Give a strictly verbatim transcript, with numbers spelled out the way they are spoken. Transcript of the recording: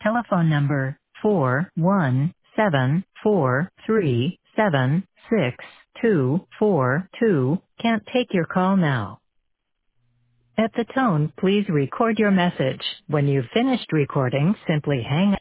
telephone number four one seven four three seven six two four two can't take your call now. At the tone, please record your message. When you've finished recording, simply hang up.